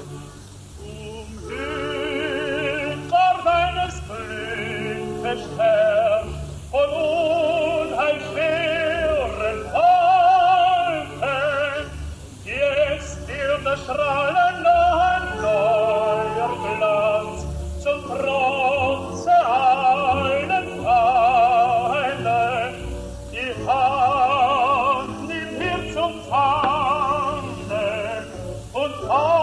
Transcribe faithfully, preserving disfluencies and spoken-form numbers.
Umhinter deines Blinkes Stern von unheilschweren Wolken, jetzt dir das Strahlen noch ein neuer Glanz zum Trotze einen Feinde. Die Hand nimmt mir zum Pfande und